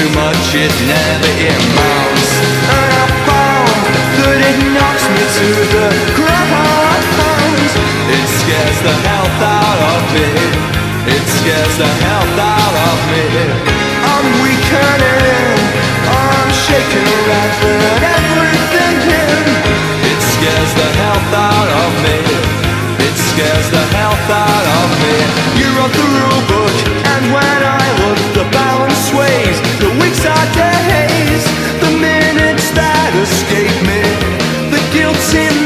too much, it never amounts. And I found that it knocks me to the ground. It scares the health out of me. It scares the health out of me. I'm weakening, I'm shaking, wrapping everything in. It scares the health out of me. It scares the health out of me. You wrote the rule book, and when I look, the balance sways. The weeks are days, the minutes that escape me. The guilt seems